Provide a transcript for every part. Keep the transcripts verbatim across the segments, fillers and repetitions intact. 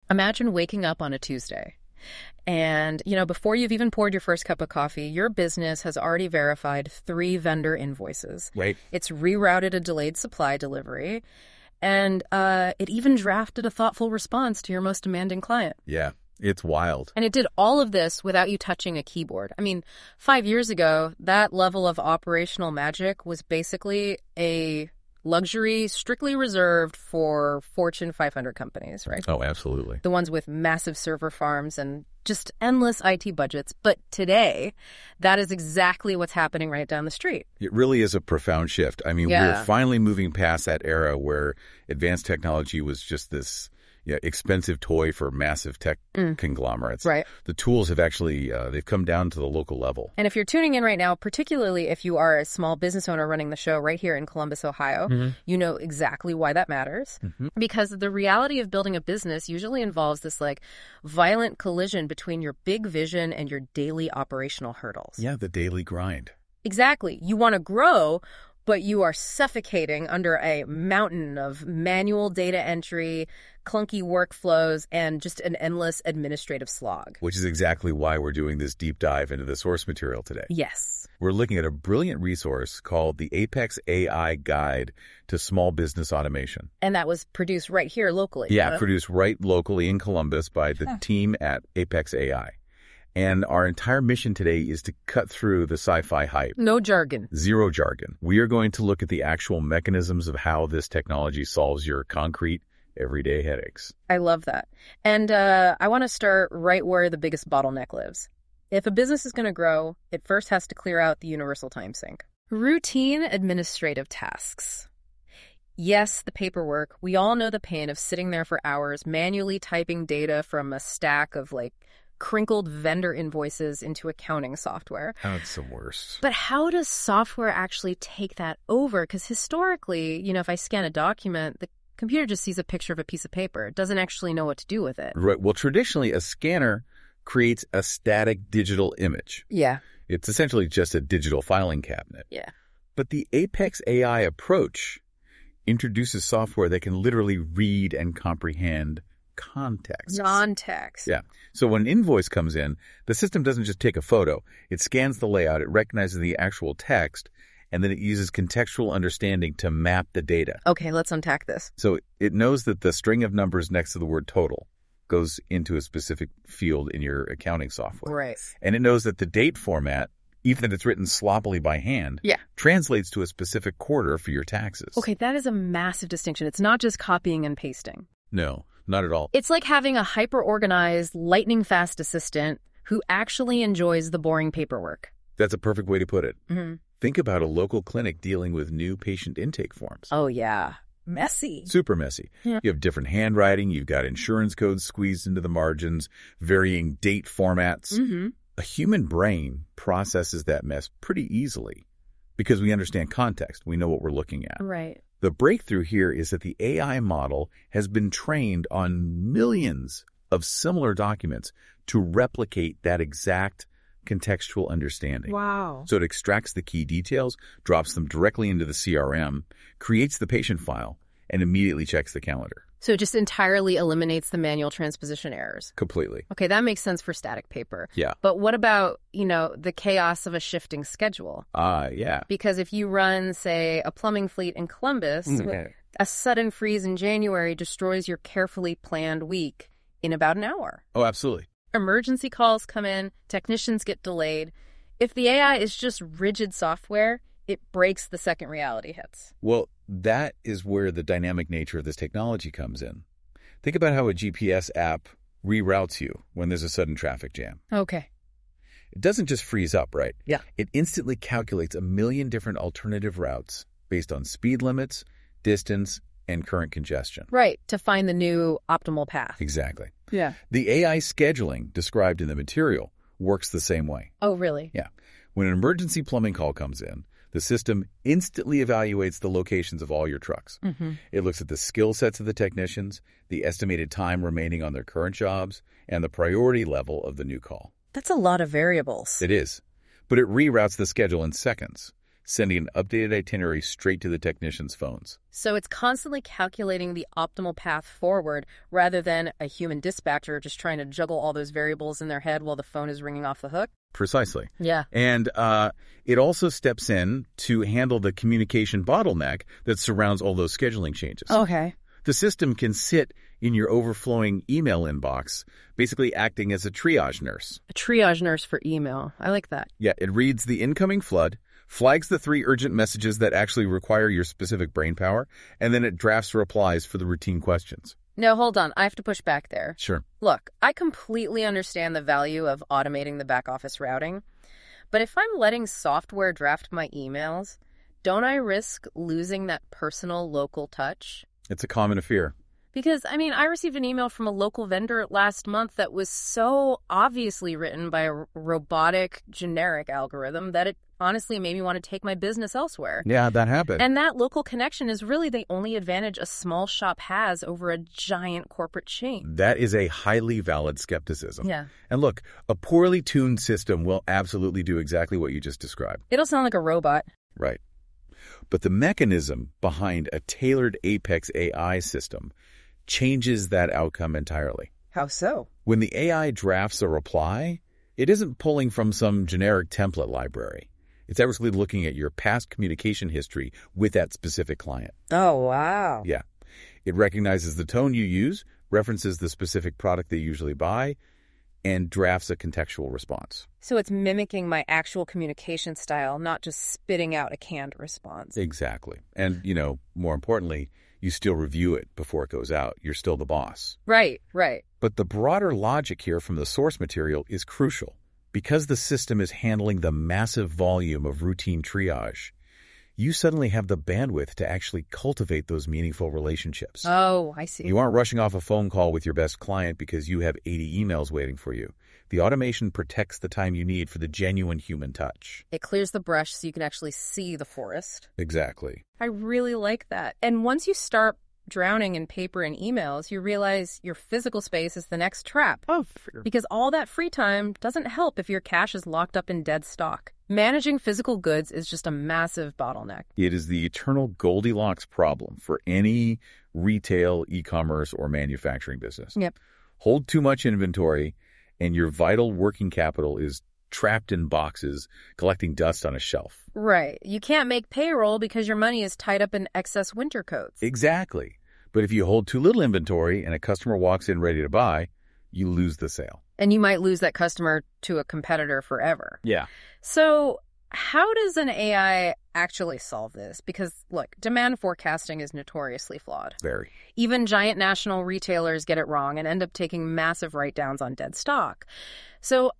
Imagine waking up on a Tuesday and, you know, before you've even poured your first cup of coffee, your business has already verified three vendor invoices. Right. It's rerouted a delayed supply delivery, and uh, it even drafted a thoughtful response to your most demanding client. Yeah, it's wild. And it did all of this without you touching a keyboard. I mean, five years ago, that level of operational magic was basically a luxury strictly reserved for Fortune five hundred companies, right? Oh, absolutely. The ones with massive server farms and just endless I T budgets. But today, that is exactly what's happening right down the street. It really is a profound shift. I mean, Yeah. we're finally moving past that era where advanced technology was just this yeah, expensive toy for massive tech Mm. conglomerates. Right. The tools have actually, uh, they've come down to the local level. And if you're tuning in right now, particularly if you are a small business owner running the show right here in Columbus, Ohio, Mhm. you know exactly why that matters. Mhm. Because the reality of building a business usually involves this like violent collision between your big vision and your daily operational hurdles. Yeah, the daily grind. Exactly. You want to grow, but you are suffocating under a mountain of manual data entry, clunky workflows, and just an endless administrative slog. Which is exactly why we're doing this deep dive into the source material today. Yes. We're looking at a brilliant resource called the Apex A I Guide to Small Business Automation. And that was produced right here locally. Yeah, huh? produced right locally in Columbus by the Huh. team at Apex A I. And our entire mission today is to cut through the sci-fi hype. No jargon. Zero jargon. We are going to look at the actual mechanisms of how this technology solves your concrete, everyday headaches. I love that. And uh, I want to start right where the biggest bottleneck lives. If a business is going to grow, it first has to clear out the universal time sink. Routine administrative tasks. Yes, the paperwork. We all know the pain of sitting there for hours manually typing data from a stack of like crinkled vendor invoices into accounting software. That's the worst. But how does software actually take that over? Because historically, you know, if I scan a document, the computer just sees a picture of a piece of paper. It doesn't actually know what to do with it. Right. Well, traditionally, a scanner creates a static digital image. Yeah. It's essentially just a digital filing cabinet. Yeah. But the Apex A I approach introduces software that can literally read and comprehend context. Non-text. Yeah. So when an invoice comes in, the system doesn't just take a photo. It scans the layout, it recognizes the actual text, and then it uses contextual understanding to map the data. Okay, let's unpack this. So it knows that the string of numbers next to the word total goes into a specific field in your accounting software. Right. And it knows that the date format, even if it's written sloppily by hand, Yeah. translates to a specific quarter for your taxes. Okay, that is a massive distinction. It's not just copying and pasting. No, not at all. It's like having a hyper-organized, lightning-fast assistant who actually enjoys the boring paperwork. That's a perfect way to put it. Mm-hmm. Think about a local clinic dealing with new patient intake forms. Oh, yeah. Messy. Super messy. Yeah. You have different handwriting, you've got insurance codes squeezed into the margins, varying date formats. Mm-hmm. A human brain processes that mess pretty easily because we understand context. We know what we're looking at. Right. The breakthrough here is that the A I model has been trained on millions of similar documents to replicate that exact contextual understanding. Wow. So it extracts the key details, drops them directly into the C R M, creates the patient file, and immediately checks the calendar. So it just entirely eliminates the manual transposition errors. Completely. Okay, that makes sense for static paper. Yeah. But what about, you know, the chaos of a shifting schedule? Ah, uh, yeah. Because if you run, say, a plumbing fleet in Columbus, Mm. a sudden freeze in January destroys your carefully planned week in about an hour. Oh, absolutely. Emergency calls come in, technicians get delayed. If the A I is just rigid software, it breaks the second reality hits. Well, that is where the dynamic nature of this technology comes in. Think about how a G P S app reroutes you when there's a sudden traffic jam. Okay. It doesn't just freeze up, right? Yeah. It instantly calculates a million different alternative routes based on speed limits, distance, and current congestion. Right, to find the new optimal path. Exactly. Yeah. The A I scheduling described in the material works the same way. Oh, really? Yeah. When an emergency plumbing call comes in, the system instantly evaluates the locations of all your trucks. Mm-hmm. It looks at the skill sets of the technicians, the estimated time remaining on their current jobs, and the priority level of the new call. That's a lot of variables. It is. But it reroutes the schedule in seconds, sending an updated itinerary straight to the technicians' phones. So it's constantly calculating the optimal path forward rather than a human dispatcher just trying to juggle all those variables in their head while the phone is ringing off the hook? Precisely. Yeah. And uh, it also steps in to handle the communication bottleneck that surrounds all those scheduling changes. Okay. The system can sit in your overflowing email inbox, basically acting as a triage nurse. A triage nurse for email. I like that. Yeah, it reads the incoming flood, flags the three urgent messages that actually require your specific brain power, and then it drafts replies for the routine questions. No, hold on. I have to push back there. Sure. Look, I completely understand the value of automating the back office routing, but if I'm letting software draft my emails, don't I risk losing that personal local touch? It's a common fear. Because, I mean, I received an email from a local vendor last month that was so obviously written by a robotic, generic algorithm that it honestly made me want to take my business elsewhere. Yeah, that happened. And that local connection is really the only advantage a small shop has over a giant corporate chain. That is a highly valid skepticism. Yeah. And look, a poorly tuned system will absolutely do exactly what you just described. It'll sound like a robot. Right. But the mechanism behind a tailored Apex A I system changes that outcome entirely. How so? When the A I drafts a reply, it isn't pulling from some generic template library. It's actually looking at your past communication history with that specific client. Oh, wow. Yeah. It recognizes the tone you use, references the specific product they usually buy, and drafts a contextual response. So it's mimicking my actual communication style, not just spitting out a canned response. Exactly. And, you know, more importantly, you still review it before it goes out. You're still the boss. Right, right. But the broader logic here from the source material is crucial. Because the system is handling the massive volume of routine triage, you suddenly have the bandwidth to actually cultivate those meaningful relationships. Oh, I see. You aren't rushing off a phone call with your best client because you have eighty emails waiting for you. The automation protects the time you need for the genuine human touch. It clears the brush so you can actually see the forest. Exactly. I really like that. And once you start drowning in paper and emails, you realize your physical space is the next trap. Oh, fair. Because all that free time doesn't help if your cash is locked up in dead stock. Managing physical goods is just a massive bottleneck. It is the eternal Goldilocks problem for any retail, e-commerce, or manufacturing business. Yep. Hold too much inventory, and your vital working capital is trapped in boxes, collecting dust on a shelf. Right. You can't make payroll because your money is tied up in excess winter coats. Exactly. But if you hold too little inventory and a customer walks in ready to buy, you lose the sale. And you might lose that customer to a competitor forever. Yeah. So how does an A I actually solve this? Because, look, demand forecasting is notoriously flawed. Very. Even giant national retailers get it wrong and end up taking massive write-downs on dead stock. So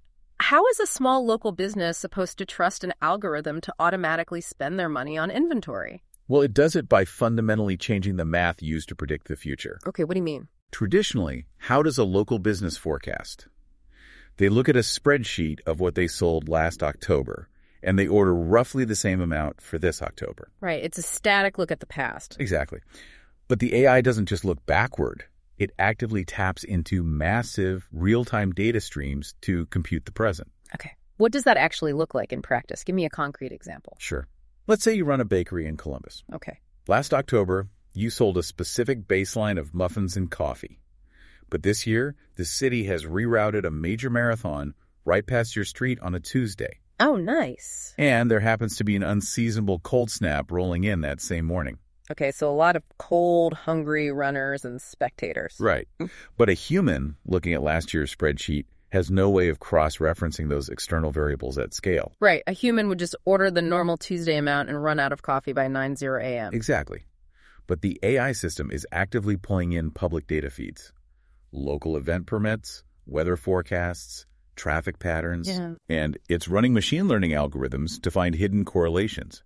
how is a small local business supposed to trust an algorithm to automatically spend their money on inventory? Well, it does it by fundamentally changing the math used to predict the future. Okay, what do you mean? Traditionally, how does a local business forecast? They look at a spreadsheet of what they sold last October, and they order roughly the same amount for this October. Right, it's a static look at the past. Exactly. But the A I doesn't just look backward. It actively taps into massive real-time data streams to compute the present. Okay. What does that actually look like in practice? Give me a concrete example. Sure. Let's say you run a bakery in Columbus. Okay. Last October, you sold a specific baseline of muffins and coffee. But this year, the city has rerouted a major marathon right past your street on a Tuesday. Oh, nice. And there happens to be an unseasonable cold snap rolling in that same morning. Okay, so a lot of cold, hungry runners and spectators. Right. But a human looking at last year's spreadsheet has no way of cross-referencing those external variables at scale. Right. A human would just order the normal Tuesday amount and run out of coffee by nine a.m. Exactly. But the A I system is actively pulling in public data feeds. Local event permits, weather forecasts, traffic patterns, Yeah. and it's running machine learning algorithms to find hidden correlations.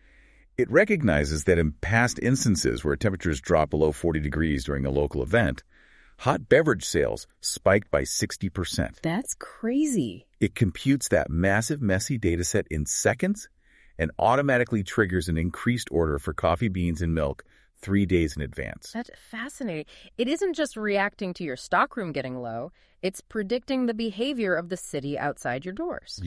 It recognizes that in past instances where temperatures drop below forty degrees during a local event, hot beverage sales spiked by sixty percent. That's crazy. It computes that massive, messy data set in seconds and automatically triggers an increased order for coffee beans and milk three days in advance. That's fascinating. It isn't just reacting to your stockroom getting low. It's predicting the behavior of the city outside your doors. Yeah.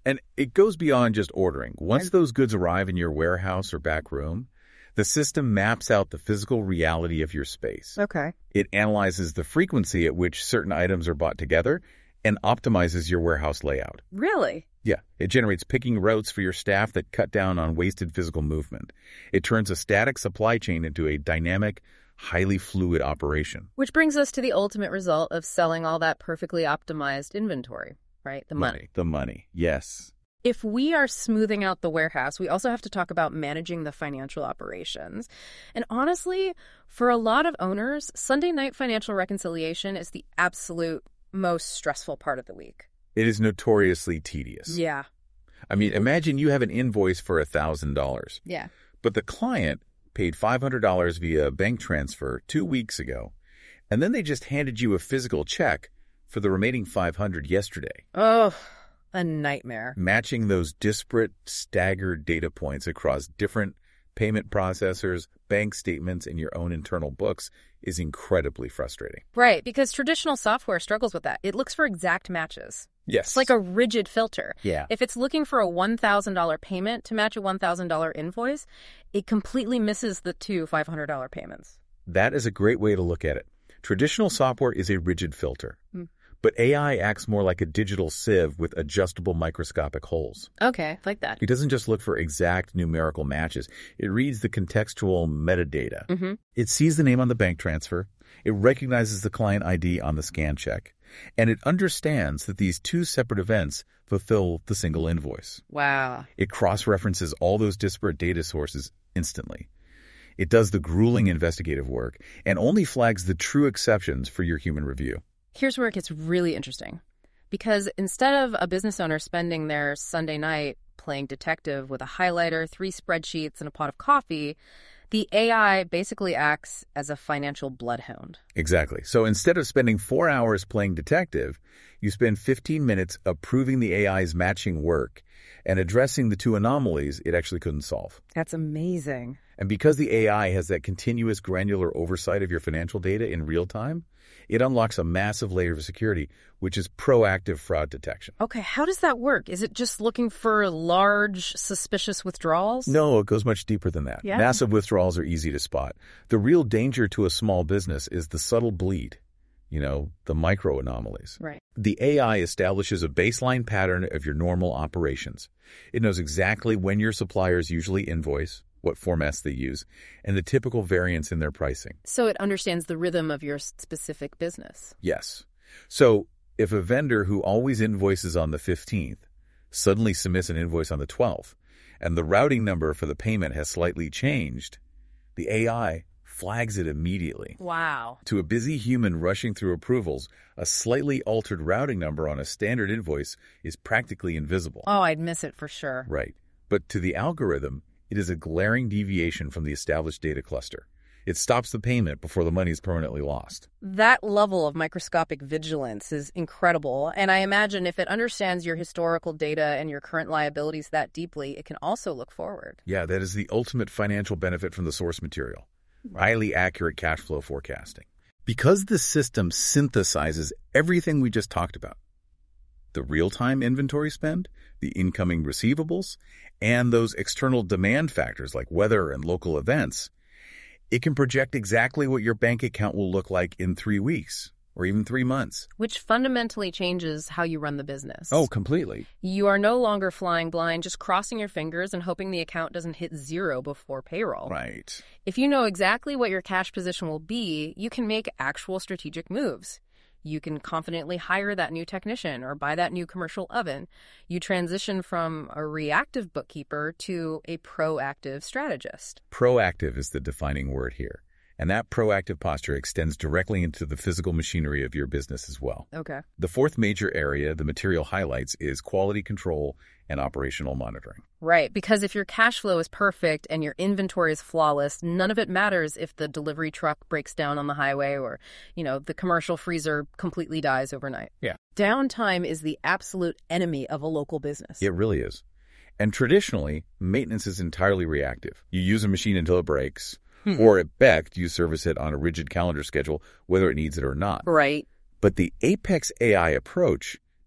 And it goes beyond just ordering. Once those goods arrive in your warehouse or back room, the system maps out the physical reality of your space. Okay. It analyzes the frequency at which certain items are bought together and optimizes your warehouse layout. Really? Yeah. It generates picking routes for your staff that cut down on wasted physical movement. It turns a static supply chain into a dynamic, highly fluid operation. Which brings us to the ultimate result of selling all that perfectly optimized inventory, right? The money. money. The money, yes. If we are smoothing out the warehouse, we also have to talk about managing the financial operations. And honestly, for a lot of owners, Sunday night financial reconciliation is the absolute most stressful part of the week. It is notoriously tedious. Yeah. I mean, imagine you have an invoice for one thousand dollars. Yeah. But the client paid five hundred dollars via bank transfer two weeks ago, and then they just handed you a physical check for the remaining five hundred dollars yesterday. Oh, a nightmare. Matching those disparate, staggered data points across different payment processors, bank statements, and your own internal books is incredibly frustrating. Right, because traditional software struggles with that. It looks for exact matches. Yes. It's like a rigid filter. Yeah. If it's looking for a one thousand dollars payment to match a one thousand dollars invoice, it completely misses the two five hundred dollars payments. That is a great way to look at it. Traditional software is a rigid filter. Mm. But A I acts more like a digital sieve with adjustable microscopic holes. Okay, like that. It doesn't just look for exact numerical matches. It reads the contextual metadata. Mm-hmm. It sees the name on the bank transfer. It recognizes the client I D on the scan check. And it understands that these two separate events fulfill the single invoice. Wow. It cross-references all those disparate data sources instantly. It does the grueling investigative work and only flags the true exceptions for your human review. Here's where it gets really interesting. Because instead of a business owner spending their Sunday night playing detective with a highlighter, three spreadsheets, and a pot of coffee, the A I basically acts as a financial bloodhound. Exactly. So instead of spending four hours playing detective, you spend fifteen minutes approving the A I's matching work and addressing the two anomalies it actually couldn't solve. That's amazing. And because the A I has that continuous granular oversight of your financial data in real time, it unlocks a massive layer of security, which is proactive fraud detection. Okay, how does that work? Is it just looking for large, suspicious withdrawals? No, it goes much deeper than that. Yeah? Massive withdrawals are easy to spot. The real danger to a small business is the subtle bleed, you know, the micro anomalies. Right. The A I establishes a baseline pattern of your normal operations. It knows exactly when your suppliers usually invoice, what formats they use, and the typical variance in their pricing. So it understands the rhythm of your specific business. Yes. So if a vendor who always invoices on the fifteenth suddenly submits an invoice on the twelfth, and the routing number for the payment has slightly changed, the A I flags it immediately. Wow. To a busy human rushing through approvals, a slightly altered routing number on a standard invoice is practically invisible. Oh, I'd miss it for sure. Right. But to the algorithm, it is a glaring deviation from the established data cluster. It stops the payment before the money is permanently lost. That level of microscopic vigilance is incredible, and I imagine if it understands your historical data and your current liabilities that deeply, it can also look forward. Yeah, that is the ultimate financial benefit from the source material. Highly accurate cash flow forecasting. Because the system synthesizes everything we just talked about, the real-time inventory spend, the incoming receivables, and those external demand factors like weather and local events, it can project exactly what your bank account will look like in three weeks or even three months. Which fundamentally changes how you run the business. Oh, completely. You are no longer flying blind, just crossing your fingers and hoping the account doesn't hit zero before payroll. Right. If you know exactly what your cash position will be, you can make actual strategic moves. You can confidently hire that new technician or buy that new commercial oven. You transition from a reactive bookkeeper to a proactive strategist. Proactive is the defining word here. And that proactive posture extends directly into the physical machinery of your business as well. Okay. The fourth major area the material highlights is quality control and operational monitoring. Right, because if your cash flow is perfect and your inventory is flawless, none of it matters if the delivery truck breaks down on the highway or, you know, the commercial freezer completely dies overnight. Yeah. Downtime is the absolute enemy of a local business. It really is. And traditionally, maintenance is entirely reactive. You use a machine until it breaks, hmm. or at best, you service it on a rigid calendar schedule, whether it needs it or not. Right. But the Apex A I approach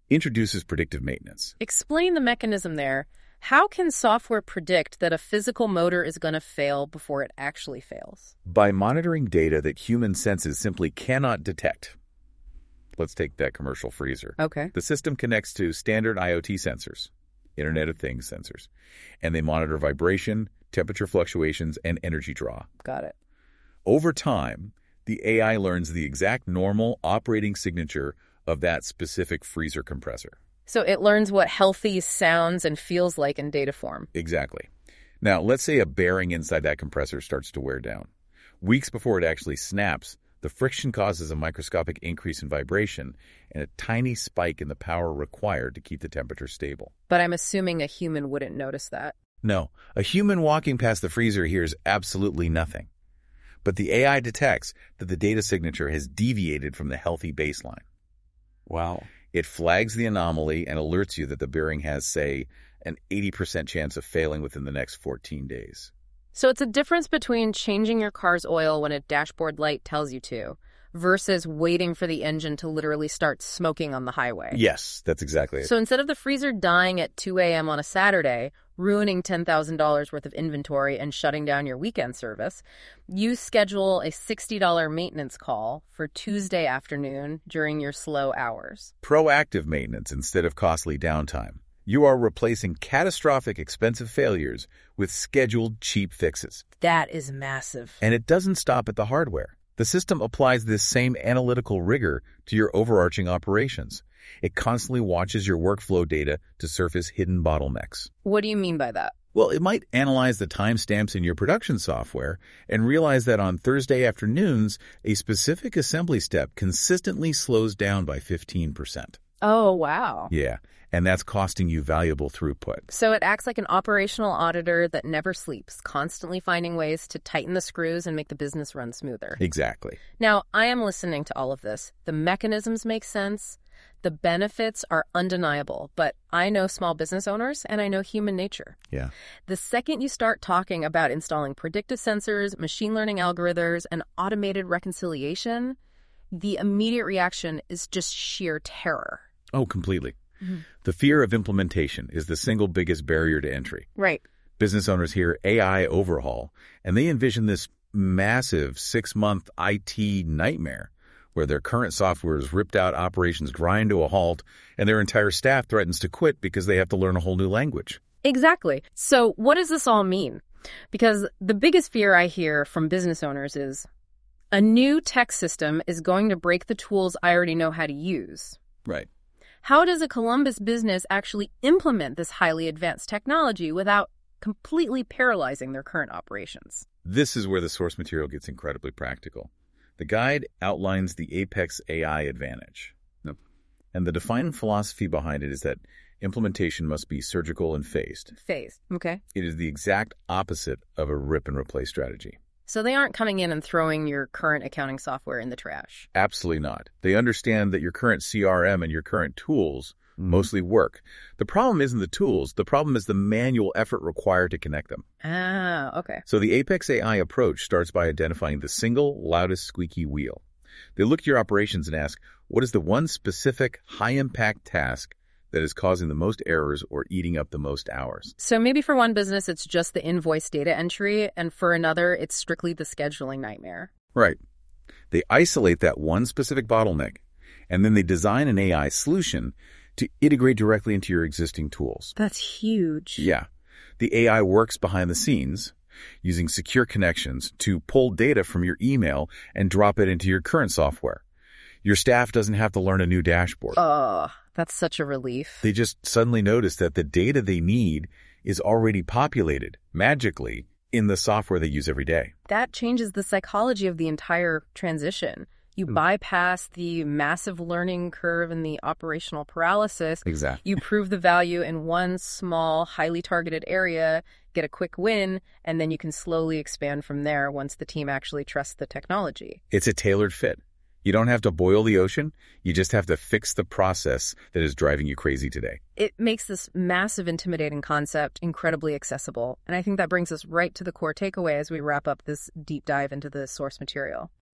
introduces predictive maintenance. Explain the mechanism there. How can software predict that a physical motor is going to fail before it actually fails? By monitoring data that human senses simply cannot detect. Let's take that commercial freezer. Okay. The system connects to standard I O T sensors, Internet of Things sensors, and they monitor vibration, temperature fluctuations, and energy draw. Got it. Over time, the A I learns the exact normal operating signature of that specific freezer compressor. So it learns what healthy sounds and feels like in data form. Exactly. Now, let's say a bearing inside that compressor starts to wear down. Weeks before it actually snaps, the friction causes a microscopic increase in vibration and a tiny spike in the power required to keep the temperature stable. But I'm assuming a human wouldn't notice that. No, a human walking past the freezer hears absolutely nothing. But the A I detects that the data signature has deviated from the healthy baseline. Wow. It flags the anomaly and alerts you that the bearing has, say, an eighty percent chance of failing within the next fourteen days. So it's a difference between changing your car's oil when a dashboard light tells you to versus waiting for the engine to literally start smoking on the highway. Yes, that's exactly it. So instead of the freezer dying at two a.m. on a Saturday, ruining ten thousand dollars worth of inventory and shutting down your weekend service, you schedule a sixty dollars maintenance call for Tuesday afternoon during your slow hours. Proactive maintenance instead of costly downtime. You are replacing catastrophic expensive failures with scheduled cheap fixes. That is massive. And it doesn't stop at the hardware. The system applies this same analytical rigor to your overarching operations. It constantly watches your workflow data to surface hidden bottlenecks. What do you mean by that? Well, it might analyze the timestamps in your production software and realize that on Thursday afternoons, a specific assembly step consistently slows down by fifteen percent. Oh, wow. Yeah, and that's costing you valuable throughput. So it acts like an operational auditor that never sleeps, constantly finding ways to tighten the screws and make the business run smoother. Exactly. Now, I am listening to all of this. The mechanisms make sense. The benefits are undeniable, but I know small business owners and I know human nature. Yeah. The second you start talking about installing predictive sensors, machine learning algorithms, and automated reconciliation, the immediate reaction is just sheer terror. Oh, completely. Mm-hmm. The fear of implementation is the single biggest barrier to entry. Right. Business owners hear A I overhaul, and they envision this massive six-month I T nightmare where their current software is ripped out, operations grind to a halt, and their entire staff threatens to quit because they have to learn a whole new language. Exactly. So what does this all mean? Because the biggest fear I hear from business owners is a new tech system is going to break the tools I already know how to use. Right. How does a Columbus business actually implement this highly advanced technology without completely paralyzing their current operations? This is where the source material gets incredibly practical. The guide outlines the Apex A I advantage. Yep. And the defining philosophy behind it is that implementation must be surgical and phased. Phased. Okay. It is the exact opposite of a rip and replace strategy. So they aren't coming in and throwing your current accounting software in the trash. Absolutely not. They understand that your current C R M and your current tools Mm-hmm. mostly work. The problem isn't the tools. The problem is the manual effort required to connect them. Ah, okay. So the Apex A I approach starts by identifying the single loudest squeaky wheel. They look at your operations and ask, what is the one specific high-impact task that is causing the most errors or eating up the most hours? So maybe for one business, it's just the invoice data entry, and for another, it's strictly the scheduling nightmare. Right. They isolate that one specific bottleneck, and then they design an A I solution to integrate directly into your existing tools. That's huge. Yeah. The A I works behind the scenes using secure connections to pull data from your email and drop it into your current software. Your staff doesn't have to learn a new dashboard. Oh, that's such a relief. They just suddenly notice that the data they need is already populated magically in the software they use every day. That changes the psychology of the entire transition. You bypass the massive learning curve and the operational paralysis. Exactly. You prove the value in one small, highly targeted area, get a quick win, and then you can slowly expand from there once the team actually trusts the technology. It's a tailored fit. You don't have to boil the ocean. You just have to fix the process that is driving you crazy today. It makes this massive, intimidating concept incredibly accessible. And I think that brings us right to the core takeaway as we wrap up this deep dive into the source material.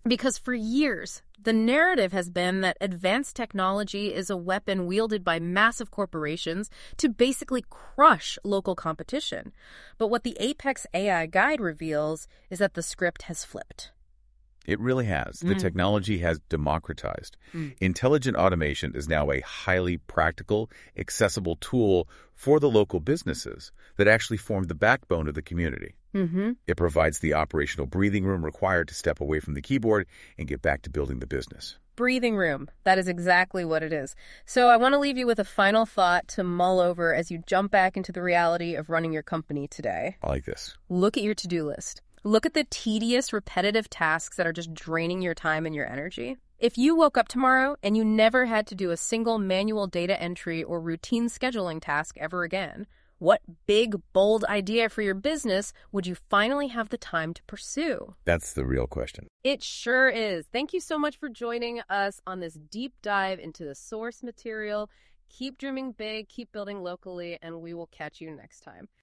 Because for years, the narrative has been that advanced technology is a weapon wielded by massive corporations to basically crush local competition. But what the Apex A I Guide reveals is that the script has flipped. It really has. The Mm. technology has democratized. Mm. Intelligent automation is now a highly practical, accessible tool for the local businesses that actually form the backbone of the community. Mm-hmm. It provides the operational breathing room required to step away from the keyboard and get back to building the business. Breathing room. That is exactly what it is. So I want to leave you with a final thought to mull over as you jump back into the reality of running your company today. I like this. Look at your to-do list. Look at the tedious, repetitive tasks that are just draining your time and your energy. If you woke up tomorrow and you never had to do a single manual data entry or routine scheduling task ever again, what big, bold idea for your business would you finally have the time to pursue? That's the real question. It sure is. Thank you so much for joining us on this deep dive into the source material. Keep dreaming big, keep building locally, and we will catch you next time.